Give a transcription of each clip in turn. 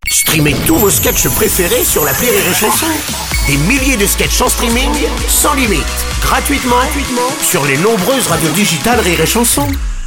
Streamez tous vos sketchs préférés sur l'appli Rire et Chanson. Des milliers de sketchs en streaming, sans limite, gratuitement sur les nombreuses radios digitales Rire et Chanson.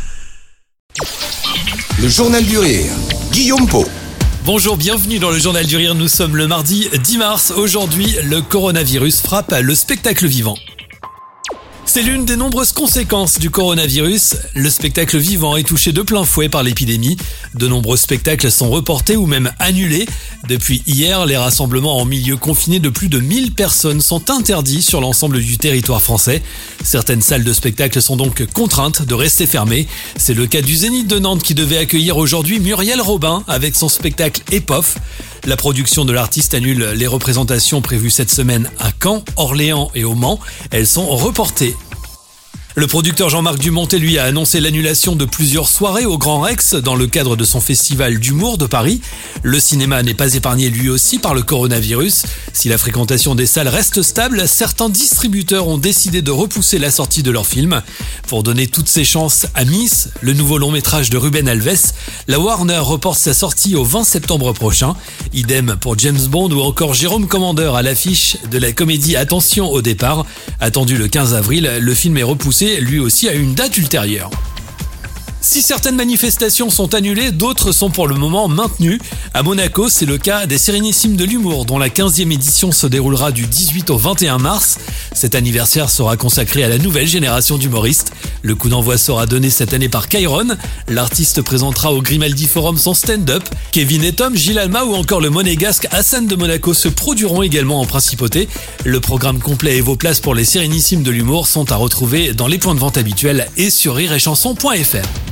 Le Journal du Rire, Guillaume Pau. Bonjour, bienvenue dans le Journal du Rire. Nous sommes le mardi 10 mars. Aujourd'hui, le coronavirus frappe le spectacle vivant. C'est l'une des nombreuses conséquences du coronavirus. Le spectacle vivant est touché de plein fouet par l'épidémie. De nombreux spectacles sont reportés ou même annulés. Depuis hier, les rassemblements en milieu confiné de plus de 1000 personnes sont interdits sur l'ensemble du territoire français. Certaines salles de spectacle sont donc contraintes de rester fermées. C'est le cas du Zénith de Nantes qui devait accueillir aujourd'hui Muriel Robin avec son spectacle Epof. La production de l'artiste annule les représentations prévues cette semaine à Caen, Orléans et au Mans. Elles sont reportées. Le producteur Jean-Marc Dumontet, lui, a annoncé l'annulation de plusieurs soirées au Grand Rex dans le cadre de son festival d'humour de Paris. Le cinéma n'est pas épargné lui aussi par le coronavirus. Si la fréquentation des salles reste stable, certains distributeurs ont décidé de repousser la sortie de leurs films. Pour donner toutes ses chances à Miss, le nouveau long métrage de Ruben Alves, la Warner reporte sa sortie au 20 septembre prochain. Idem pour James Bond ou encore Jérôme Commandeur à l'affiche de la comédie Attention au départ. Attendu le 15 avril, le film est repoussé lui aussi à une date ultérieure. Si certaines manifestations sont annulées, d'autres sont pour le moment maintenues. À Monaco, c'est le cas des Sérénissimes de l'humour, dont la 15e édition se déroulera du 18 au 21 mars. Cet anniversaire sera consacré à la nouvelle génération d'humoristes. Le coup d'envoi sera donné cette année par Kyron. L'artiste présentera au Grimaldi Forum son stand-up. Kevin et Tom, Gilles Alma ou encore le monégasque Hassan de Monaco se produiront également en principauté. Le programme complet et vos places pour les Sérénissimes de l'humour sont à retrouver dans les points de vente habituels et sur rireetchanson.fr.